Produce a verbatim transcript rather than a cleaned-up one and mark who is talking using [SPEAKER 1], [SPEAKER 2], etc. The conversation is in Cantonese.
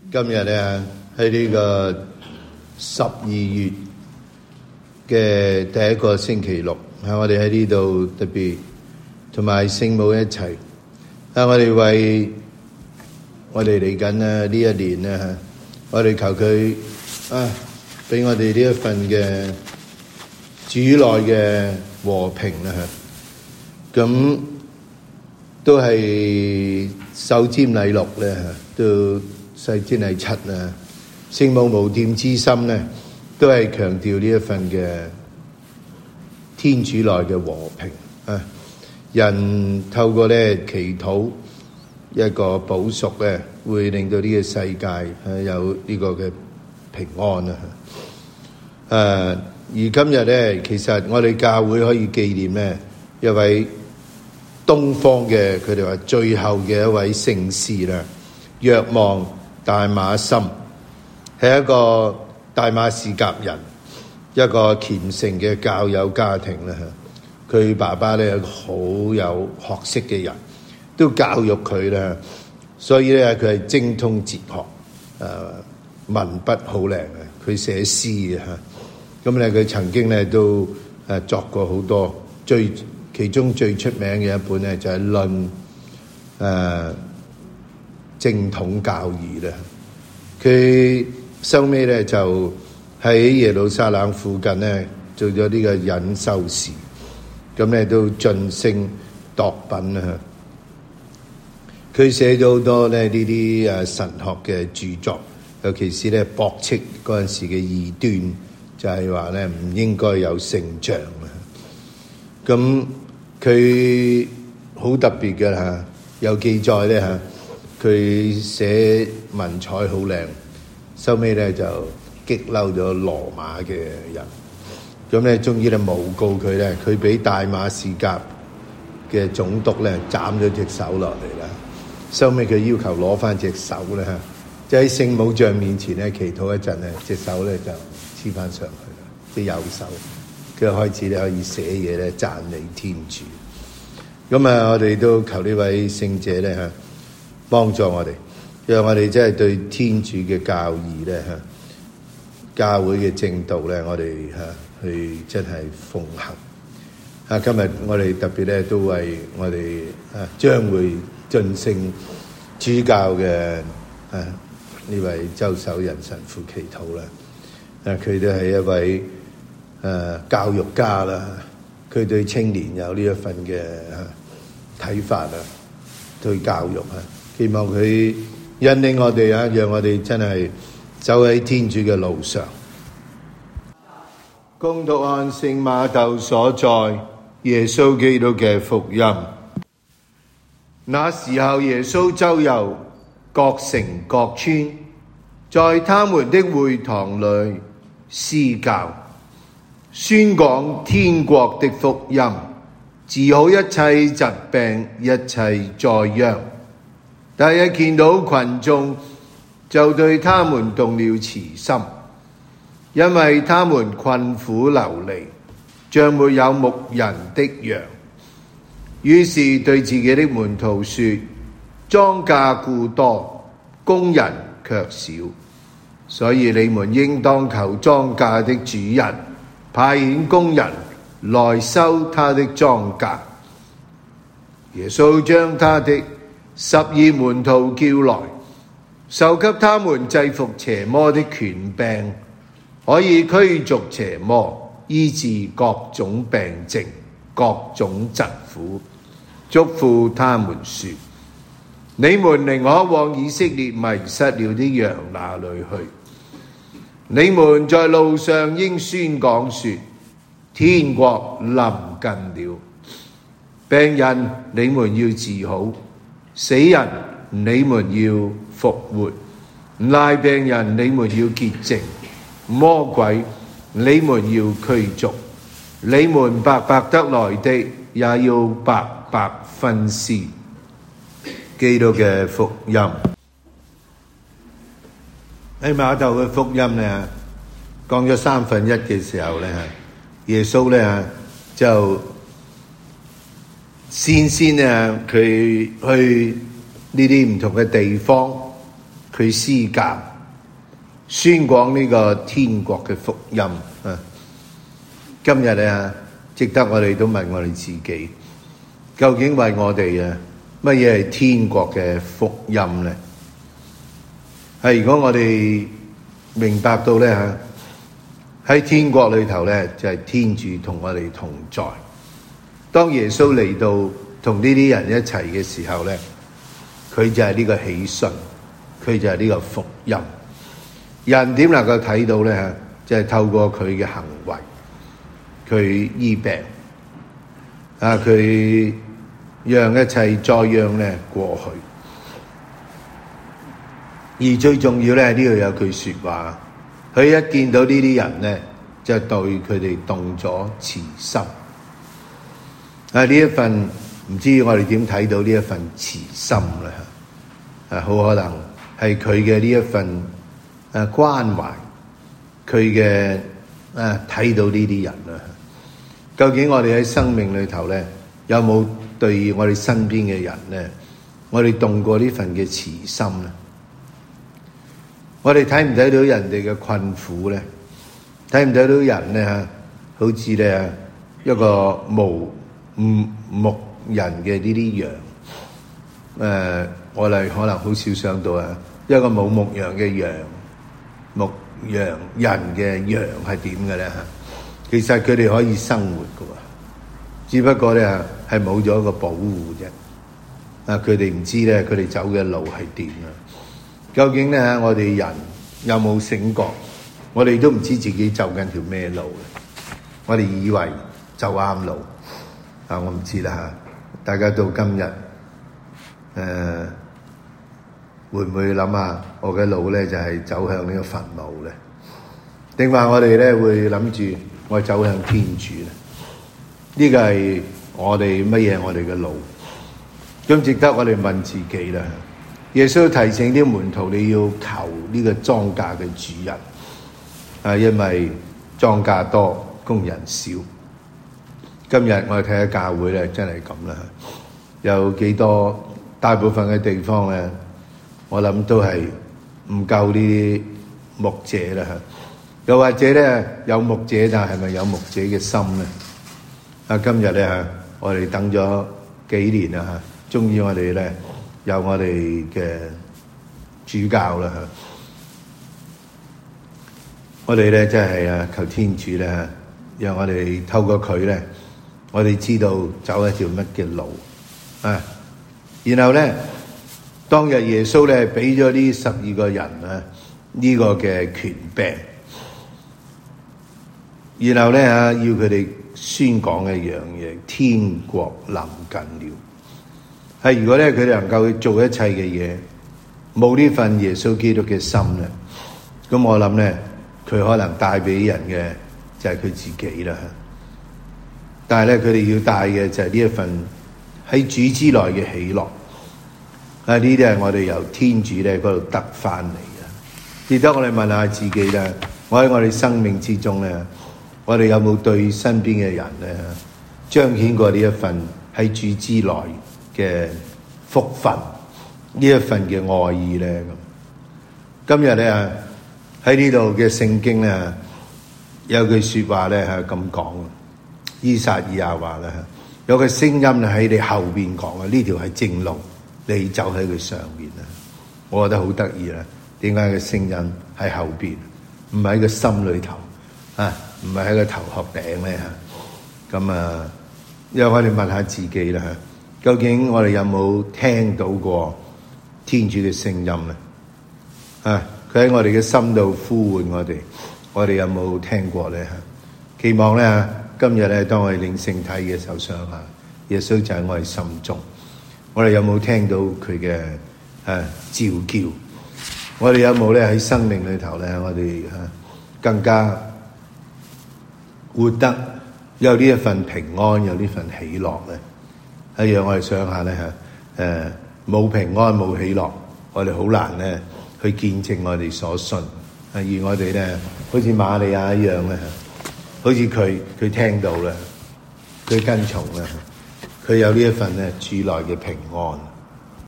[SPEAKER 1] 今日咧喺呢個十二月嘅第一個星期六，喺我哋喺呢度特別同埋聖母一齊，啊！我哋為我哋嚟緊咧呢一年咧，我哋求佢啊，俾我哋呢一份嘅主內嘅和平啦嚇，咁都係守瞻禮六咧嚇，都世瞻禮七啊，聖母無玷之心咧，都係強調呢一份嘅天主內嘅和平啊！人透過咧祈禱一個補贖咧，會令到呢個世界係有呢個嘅平安啊！誒，而今日咧，其實我哋教會可以紀念咧一位東方嘅，佢哋話最後嘅一位聖師啦，若望大馬森，係一個大馬士革人，一個虔誠嘅教友家庭啦。佢爸爸咧係一個好有學識嘅人，都教育佢啦，所以咧佢係精通哲學，誒、呃、文筆好靚嘅，佢寫詩嘅嚇。咁咧佢曾經咧都誒作過好多，最其中最出名嘅一本咧就係、是《論》誒、呃、正統教義啦。佢收尾咧就喺耶路撒冷附近咧做咗呢個隱修士，咁咧都晉升度品啦。佢寫咗好多咧呢啲誒神學嘅著作，尤其是咧駁斥嗰陣時嘅異端，就係話咧唔應該有聖像啊。咁佢好特別嘅嚇，有記載咧嚇，佢寫文采好靚，收尾咧就激嬲咗羅馬嘅人，咁咧終於咧誣告佢咧，佢俾大馬士革嘅總督咧斬咗隻手落嚟啦。收尾佢要求攞翻隻手咧嚇，即喺聖母像面前咧祈禱一陣咧，隻手咧就黐翻上去啦，隻右手。佢開始咧可以寫嘢咧讚美天主。咁啊，我哋都求呢位聖者咧嚇幫助我哋，讓我哋真係對天主嘅教義咧嚇、教會嘅正道咧，我哋嚇去真係奉行。啊，今日我哋特別咧都為我哋啊將會晉升主教嘅啊呢位周守仁神父祈禱啦。啊，佢都係一位誒、啊、教育家啦，佢對青年有呢一份嘅睇法啊，對教育啊，希望佢引領我哋啊，讓我哋真係走喺天主嘅路上。恭讀按聖瑪竇所載耶穌基督嘅福音。那時候耶穌周遊各城各村，在他們的會堂裏施教，宣講天國的福音，治好一切疾病、一切災殃。但一見到群眾，就對他們動了慈心，因為他們困苦流離，像沒有牧人的羊。於是對自己的門徒說：莊稼固多，工人卻少，所以你們應當求莊稼的主人派遣工人來收他的莊稼。耶穌將他的十二門徒叫來，授給他們制服邪魔的權柄，可以驅逐邪魔，醫治各種病症、各種疾苦。囑咐他們說：你們寧可往以色列迷失了的羊那裏去。你們在路上應宣講說：天國臨近了。病人你們要治好，死人你們要復活，癩病人你們要潔淨，魔鬼你們要驅逐。你們白白得來的，也要白白分施。基督嘅福音。喺瑪竇嘅福音咧，講咗三分一嘅時候咧，耶穌咧就先先啊，佢去呢啲唔同嘅地方， 佢施教宣講呢個天國嘅福音啊！今日咧，值得我哋都問我哋自己，究竟為我哋啊乜嘢係天國嘅福音咧？係如果我哋明白到咧吓，喺天國裏頭咧就係天主同我哋同在。當耶穌嚟到同呢啲人一齊嘅時候咧，佢就係呢個喜訊，佢就係呢個福音。人點能夠睇到咧吓？就係透過佢嘅行為，佢醫病啊，佢讓一切災殃咧過去。而最重要咧，呢度有句說話，佢一見到呢啲人咧，就對佢哋動咗慈心。啊，呢一份唔知我哋點睇到呢一份慈心咧？啊，好可能係佢嘅呢一份誒關懷，佢嘅誒睇到呢啲人啊。究竟我哋喺生命裏頭咧，有冇對我哋身邊嘅人咧，我哋動過呢份嘅慈心咧？我哋睇唔睇到人哋嘅困苦咧？睇唔睇到人咧吓，好似咧一個無牧人嘅呢啲羊，誒、呃，我哋可能好少想到啊，一個冇牧羊嘅羊，牧羊人嘅羊係點嘅咧吓？其實佢哋可以生活㗎，只不過咧係冇咗一個保護啫。啊，佢哋唔知咧，佢哋走嘅路係點啊？究竟咧，我哋人有冇醒覺？我哋都唔知自己走緊條咩路嘅。我哋以為走啱路啊，我唔知啦吓。大家到今日，誒、呃，會唔會諗下我嘅路咧就係走向呢個墳墓咧？定話我哋咧會諗住我走向天主咧？呢個係我哋乜嘢？我哋嘅路咁值得我哋問自己啦。耶穌提醒啲門徒，你要求呢個莊稼嘅主人啊，因為莊稼多，工人少。今日我哋睇下教會咧，真係咁啦。有幾多大部分嘅地方咧，我諗都係唔夠呢啲牧者啦。又或者咧有牧者，但係咪有牧者嘅心咧？啊，今日咧我哋等咗幾年啦吓，終於我哋咧有我哋嘅主教啦吓，我哋咧真係啊求天主咧，讓我哋透過佢咧，我哋知道走一條乜嘅路啊。然後咧，當日耶穌咧俾咗呢十二個人啊呢個嘅權柄。然後咧吓，要佢哋宣講一樣嘢，天國臨近了。係如果咧佢哋能夠做一切嘅嘢，冇呢份耶穌基督嘅心咧，咁我諗咧，佢可能帶俾人嘅就係佢自己啦。但係咧，佢哋要帶嘅就係呢一份喺主之內嘅喜樂。啊，呢啲係我哋由天主咧嗰度得翻嚟嘅。記得我哋問下自己啦，我喺我哋生命之中咧，我哋有冇對身邊嘅人咧彰顯過呢一份喺主之內嘅福分，呢一份嘅愛意咧？咁今日咧喺呢度嘅聖經咧有句說話咧係咁講，依撒意亞話咧有個聲音喺你後邊講啊，呢條係正路，你走喺佢上面啊！我覺得好得意啦，點解個聲音喺後邊，唔係喺個心裏頭啊？唔係喺個頭殼頂咧吓，咁啊，因為我哋問下自己啦吓，究竟我哋有冇聽到過天主嘅聲音咧？啊，佢喺我哋嘅心度呼喚我哋，我哋有冇聽過咧吓？期望咧今日咧當我哋領聖體嘅時候想下，耶穌就喺我哋心中，我哋有冇聽到佢嘅誒召叫？我哋有冇咧喺生命裏頭咧，我哋吓更加活得有呢一份平安，有呢份喜樂咧，係讓我哋想下咧吓，誒冇平安冇喜樂，我哋好難咧去見證我哋所信。而我哋咧，好似瑪利亞一樣咧，好似佢佢聽到啦，佢跟從啦，佢有呢一份咧主內嘅平安。